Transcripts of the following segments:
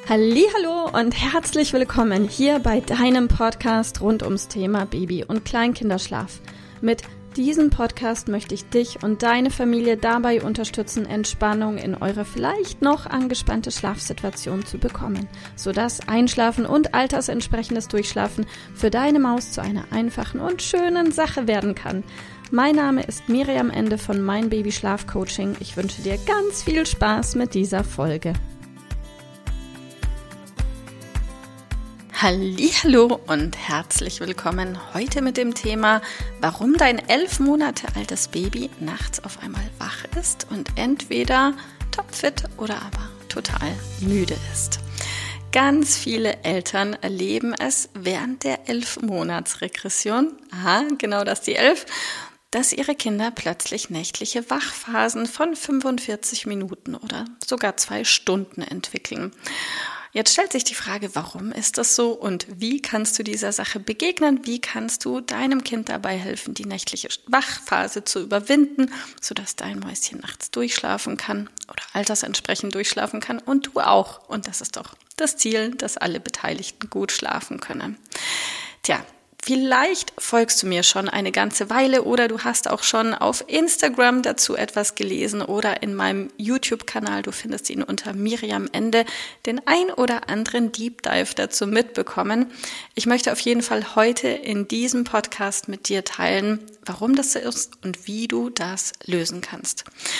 Hallihallo und herzlich willkommen hier bei deinem Podcast rund ums Thema Baby- und Kleinkinderschlaf. Mit diesem Podcast möchte ich dich und deine Familie dabei unterstützen, Entspannung in eure vielleicht noch angespannte Schlafsituation zu bekommen, sodass Einschlafen und altersentsprechendes Durchschlafen für deine Maus zu einer einfachen und schönen Sache werden kann. Mein Name ist Miriam Ende von Mein Baby Schlaf Coaching. Ich wünsche dir ganz viel Spaß mit dieser Folge. Hallihallo und herzlich willkommen heute mit dem Thema, warum dein 11 Monate altes Baby nachts auf einmal wach ist und entweder topfit oder aber total müde ist. Ganz viele Eltern erleben es während der 11-Monats-Regression, genau das die 11, dass ihre Kinder plötzlich nächtliche Wachphasen von 45 Minuten oder sogar 2 Stunden entwickeln. Jetzt stellt sich die Frage, warum ist das so und wie kannst du dieser Sache begegnen? Wie kannst du deinem Kind dabei helfen, die nächtliche Wachphase zu überwinden, sodass dein Mäuschen nachts durchschlafen kann oder altersentsprechend durchschlafen kann und du auch. Und das ist doch das Ziel, dass alle Beteiligten gut schlafen können. Vielleicht folgst du mir schon eine ganze Weile oder du hast auch schon auf Instagram dazu etwas gelesen oder in meinem YouTube-Kanal, du findest ihn unter Miriam Ende, den ein oder anderen Deep Dive dazu mitbekommen. Ich möchte auf jeden Fall heute in diesem Podcast mit dir teilen, warum das so ist und wie du das lösen kannst.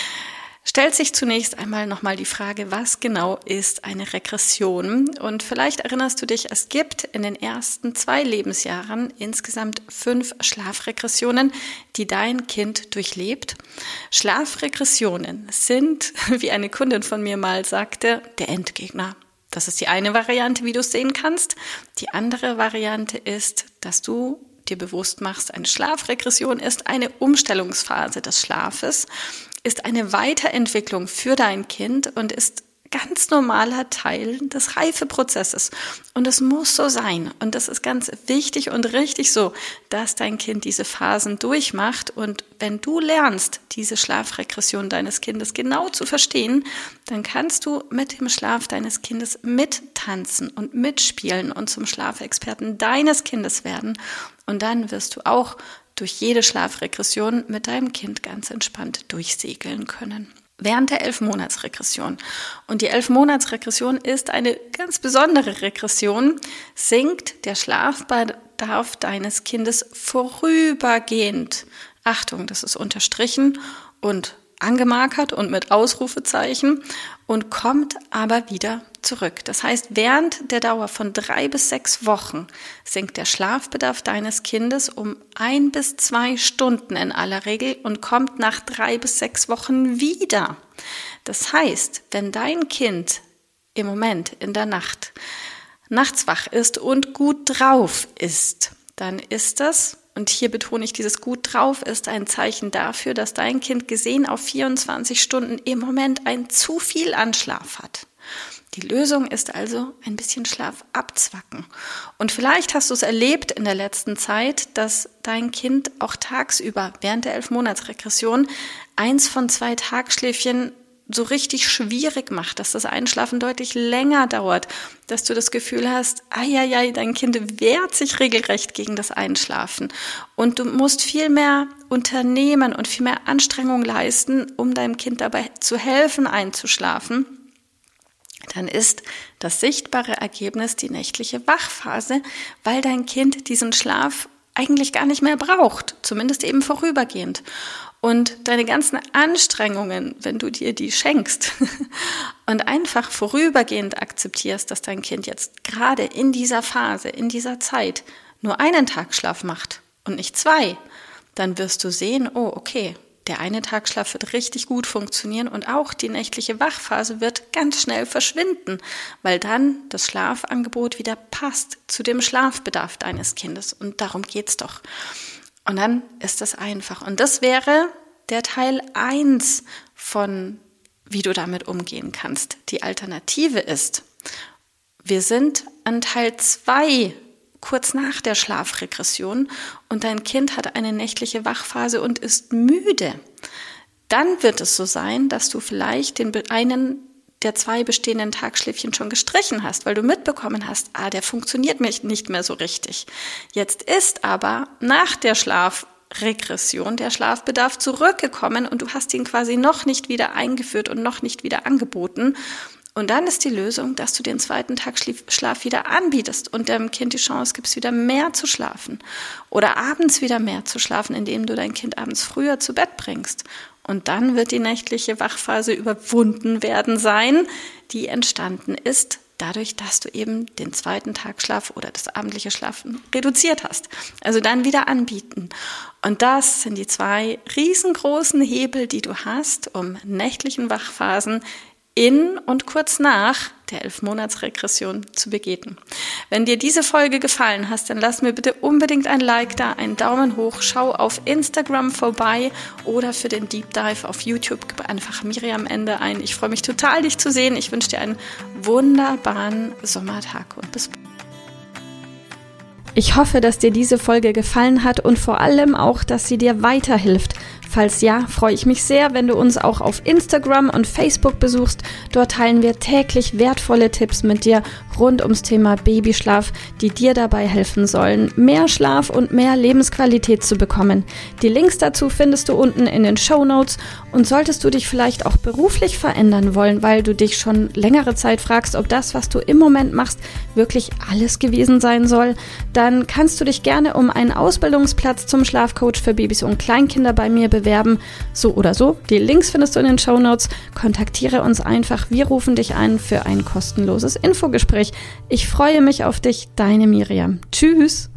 Stellt sich zunächst einmal nochmal die Frage, was genau ist eine Regression? Und vielleicht erinnerst du dich, es gibt in den ersten 2 Lebensjahren insgesamt 5 Schlafregressionen, die dein Kind durchlebt. Schlafregressionen sind, wie eine Kundin von mir mal sagte, der Endgegner. Das ist die eine Variante, wie du es sehen kannst. Die andere Variante ist, dass du dir bewusst machst, eine Schlafregression ist eine Umstellungsphase des Schlafes, ist eine Weiterentwicklung für dein Kind und ist ganz normaler Teil des Reifeprozesses. Und es muss so sein. Und das ist ganz wichtig und richtig so, dass dein Kind diese Phasen durchmacht. Und wenn du lernst, diese Schlafregression deines Kindes genau zu verstehen, dann kannst du mit dem Schlaf deines Kindes mittanzen und mitspielen und zum Schlafexperten deines Kindes werden. Und dann wirst du auch durch jede Schlafregression mit deinem Kind ganz entspannt durchsegeln können. Während der 11-Monats-Regression. Und die 11-Monats-Regression ist eine ganz besondere Regression, sinkt der Schlafbedarf deines Kindes vorübergehend. Achtung, das ist unterstrichen und angemarkert und mit Ausrufezeichen und kommt aber wieder zurück. Das heißt, während der Dauer von 3 bis 6 Wochen sinkt der Schlafbedarf deines Kindes um 1 bis 2 Stunden in aller Regel und kommt nach 3 bis 6 Wochen wieder. Das heißt, wenn dein Kind im Moment in der Nacht nachts wach ist und gut drauf ist, dann ist das, und hier betone ich, dieses gut drauf ist ein Zeichen dafür, dass dein Kind gesehen auf 24 Stunden im Moment ein zu viel an Schlaf hat. Die Lösung ist also ein bisschen Schlaf abzwacken. Und vielleicht hast du es erlebt in der letzten Zeit, dass dein Kind auch tagsüber während der 11-Monats-Regression 1 von 2 Tagschläfchen so richtig schwierig macht, dass das Einschlafen deutlich länger dauert, dass du das Gefühl hast, dein Kind wehrt sich regelrecht gegen das Einschlafen und du musst viel mehr unternehmen und viel mehr Anstrengung leisten, um deinem Kind dabei zu helfen, einzuschlafen, dann ist das sichtbare Ergebnis die nächtliche Wachphase, weil dein Kind diesen Schlaf eigentlich gar nicht mehr braucht, zumindest eben vorübergehend. Und deine ganzen Anstrengungen, wenn du dir die schenkst und einfach vorübergehend akzeptierst, dass dein Kind jetzt gerade in dieser Phase, in dieser Zeit nur einen Tagschlaf macht und nicht 2, dann wirst du sehen, der eine Tagschlaf wird richtig gut funktionieren und auch die nächtliche Wachphase wird ganz schnell verschwinden, weil dann das Schlafangebot wieder passt zu dem Schlafbedarf deines Kindes. Und darum geht's doch. Und dann ist das einfach. Und das wäre der Teil 1 von, wie du damit umgehen kannst. Die Alternative ist, wir sind an Teil 2 kurz nach der Schlafregression und dein Kind hat eine nächtliche Wachphase und ist müde. Dann wird es so sein, dass du vielleicht den der 2 bestehenden Tagschläfchen schon gestrichen hast, weil du mitbekommen hast, der funktioniert mir nicht mehr so richtig. Jetzt ist aber nach der Schlafregression der Schlafbedarf zurückgekommen und du hast ihn quasi noch nicht wieder eingeführt und noch nicht wieder angeboten. Und dann ist die Lösung, dass du den 2. Tagschlaf wieder anbietest und dem Kind die Chance gibst, wieder mehr zu schlafen oder abends wieder mehr zu schlafen, indem du dein Kind abends früher zu Bett bringst. Und dann wird die nächtliche Wachphase überwunden werden sein, die entstanden ist dadurch, dass du eben den 2. Tagschlaf oder das abendliche Schlafen reduziert hast. Also dann wieder anbieten. Und das sind die 2 riesengroßen Hebel, die du hast, um nächtlichen Wachphasen in und kurz nach der 11-Monats-Regression zu begegnen. Wenn dir diese Folge gefallen hat, dann lass mir bitte unbedingt ein Like da, einen Daumen hoch, schau auf Instagram vorbei oder für den Deep Dive auf YouTube gib einfach Miriam Ende ein. Ich freue mich total, dich zu sehen. Ich wünsche dir einen wunderbaren Sommertag und bis bald. Ich hoffe, dass dir diese Folge gefallen hat und vor allem auch, dass sie dir weiterhilft. Falls ja, freue ich mich sehr, wenn du uns auch auf Instagram und Facebook besuchst. Dort teilen wir täglich wertvolle Tipps mit dir rund ums Thema Babyschlaf, die dir dabei helfen sollen, mehr Schlaf und mehr Lebensqualität zu bekommen. Die Links dazu findest du unten in den Shownotes. Und solltest du dich vielleicht auch beruflich verändern wollen, weil du dich schon längere Zeit fragst, ob das, was du im Moment machst, wirklich alles gewesen sein soll, dann kannst du dich gerne um einen Ausbildungsplatz zum Schlafcoach für Babys und Kleinkinder bei mir bewerben. So oder so, die Links findest du in den Shownotes. Kontaktiere uns einfach, wir rufen dich an für ein kostenloses Infogespräch. Ich freue mich auf dich, deine Miriam. Tschüss!